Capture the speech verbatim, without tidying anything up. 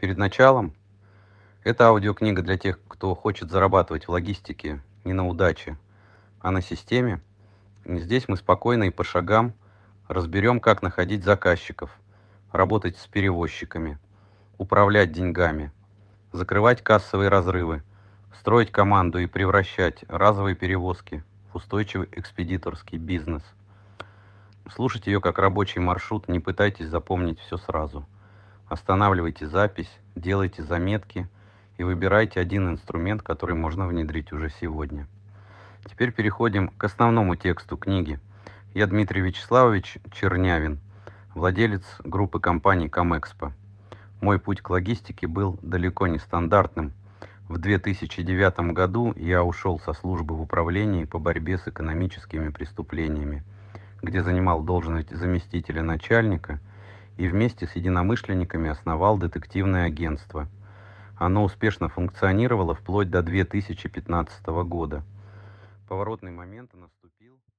Перед началом эта аудиокнига для тех, кто хочет зарабатывать в логистике не на удаче, а на системе. Здесь мы спокойно и по шагам разберем, как находить заказчиков, работать с перевозчиками, управлять деньгами, закрывать кассовые разрывы, строить команду и превращать разовые перевозки в устойчивый экспедиторский бизнес. Слушайте ее как рабочий маршрут, не пытайтесь запомнить все сразу. Останавливайте запись, делайте заметки и выбирайте один инструмент, который можно внедрить уже сегодня. Теперь переходим к основному тексту книги. Я Дмитрий Вячеславович Чернявин, владелец группы компаний Комэкспо. Мой путь к логистике был далеко не стандартным. В две тысячи девятом году я ушел со службы в управлении по борьбе с экономическими преступлениями, где занимал должность заместителя начальника и вместе с единомышленниками основал детективное агентство. Оно успешно функционировало вплоть до две тысячи пятнадцатого года. Поворотный момент наступил